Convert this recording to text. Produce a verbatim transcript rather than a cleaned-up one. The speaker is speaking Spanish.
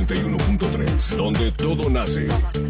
noventa y uno punto tres, donde todo nace